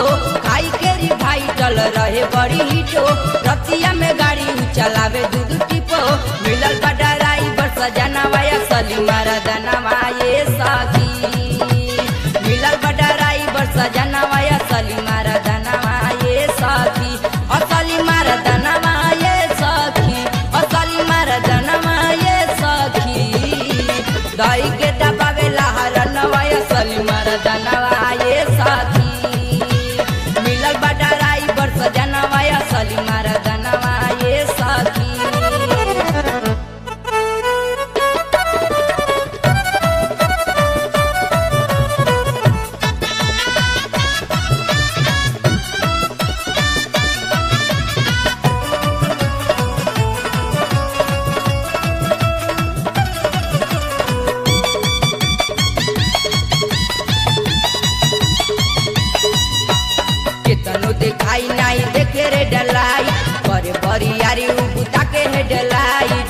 खाई के रिवाइटल रहे बड़ी हिटो रतिया में गाड़ी चलावे दूध टिपो मिलल बा ड्राइवर सजनवा असली मर्दनवा ये सखी मिलल बा ड्राइवर सजनवा असली मर्दनवा ये सखी असली मर्दनवा ये सखी असली मर्दनवा ये सखी दही के दबावे लहरनवा असली मर्दनवा ये सखी मिलल बा ड्राइवर सजनवा असली मर्दनवा ये सखी केतनो दिखाई नहीं देखे रे डलाई बड़े बड़ी यारी उबुता के हेडलाइट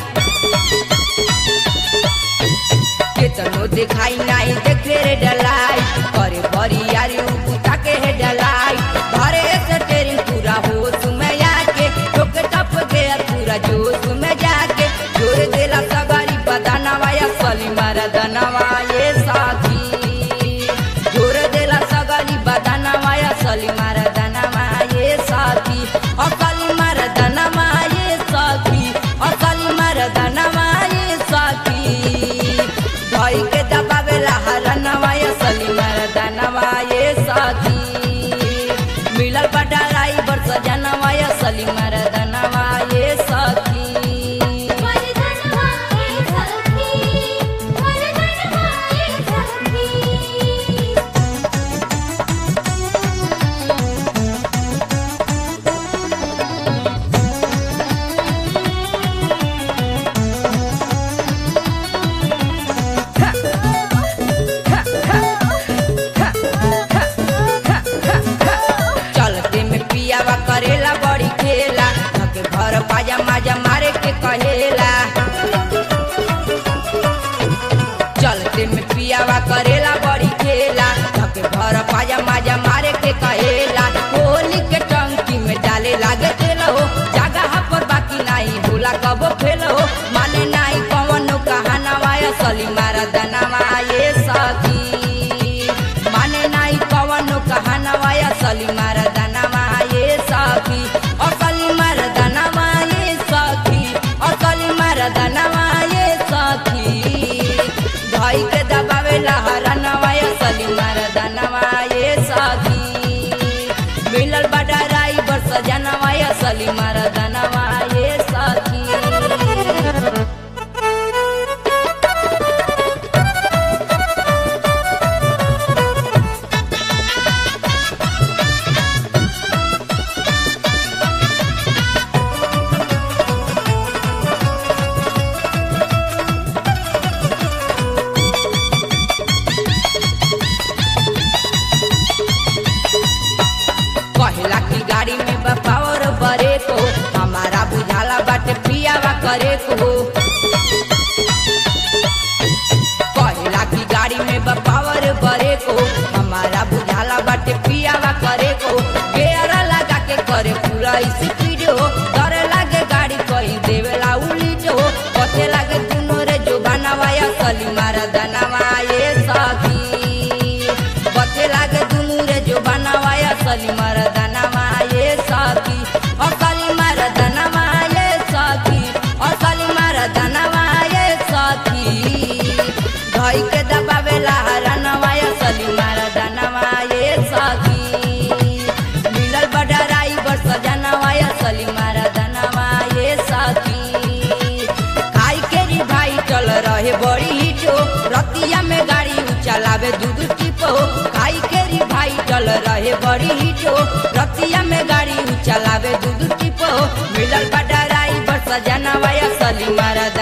केतनो दिखाई नहीं देखे रे डलाई बड़े बड़ी यारी उबुता के हेडलाइट घरे से तेरी पूरा होश में आके ठोक टप गया पूरा जोश में जाके जोर देला सगारी बदनवा असली मर्दनवा ये साथी जोर देला सगारी बदनवा असली मर्दनवा ये साथी असली मर्दनवा ये साथी असली मर्दनवा ये साथी धई के दबावे लहरनवा असली मर्दनवा ये साथी मिलल बा ड्राइवर सजनवा असली मर्दनवा ये साथी मर्दनवा ये सखी मर्दनवा ये सखी चलते में पियावा करेला बड़ी खेला धके घर पाजा माजा मारे के कहेला चलते में पियावा करेला बड़ी खेला धके घर पाजा माजा मारे के कहेला होली के टंकी में डाले लागे तेल हो जगह पर बाकी नहीं होला कबो फेल हो माने नहीं कवनो कहानवा असली मर्दनवा ये सखी माने नहीं कवनो कहानवा असली मर्दनवा ये सखी असली मर्दनवा ये सखी असली मर्दनवा ये सखी धई के दबावे लहरनवा असली मर्दनवा ये सखी मिलल बा ड्राइवर सजनवा असली मर्दनवा ये सखी कहला की गाड़ी में बपावर बरे को हमारा बुझाला बाटे पियावा करे को कहला की गाड़ी में बपावर बरे को हमारा बुझाला बाटे पियावा करे को गेर लगा के करे पूरा स्पीड हो डर लागे गाड़ी कहीं देवेला उल्ट हो पते लागे दुनो रे जो बनवा असली मर्दनवा ये सखी पते लागे दुनो रे जो बनवा असली मर्दनवा ये सखी असली मर्दनवा ये सखी असली मर्दनवा ये सखी धई के दबावे लहरनवा असली मर्दनवा ये सखी मिलल बा ड्राइवर सजनवा असली मर्दनवा ये सखी खाई के रिवाइटल रहे बड़ी हिटो रतिया में गाड़ी चलावे दूध टिपो खाई के रिवाइटल रहे बड़ी हिटो रतिया में गाड़ी चलावे दूध टिपो मिलल बा ड्राइवर सजनवा असली मर्दनवा